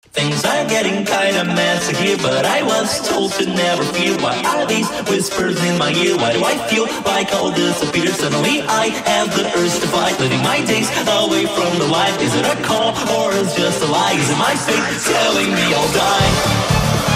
Things are getting kinda messy here, but I was told to never fear. Why are these whispers in my ear? Why do I feel like all disappeared? Suddenly I have the urge to fight, living my days away from the light. Is it a call or is it just a lie? Is it my fate telling me I'll die?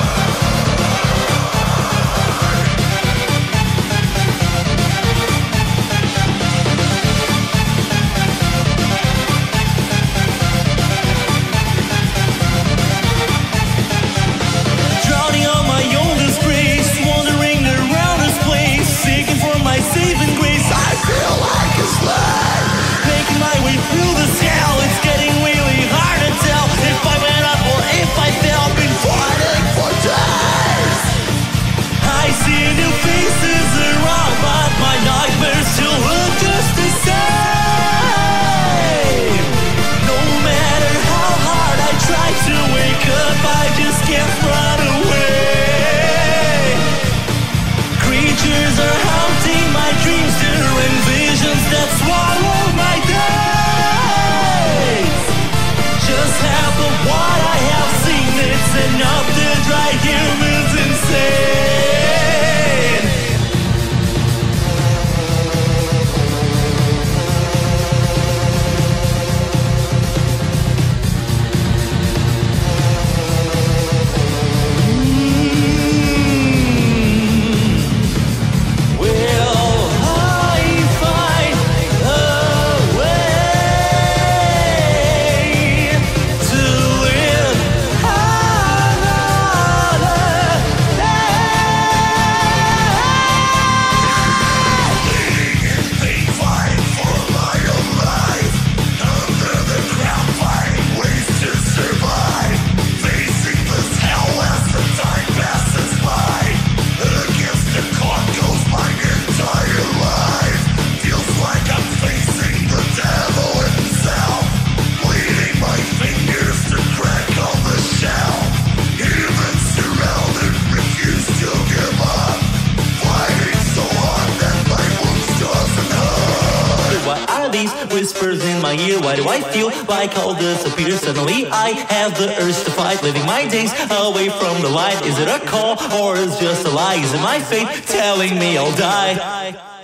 Whispers in my ear, why do I feel like all disappears? Suddenly I have the urge to fight, living my days away from the light. Is it a call or is it just a lie? Is it my fate telling me I'll die?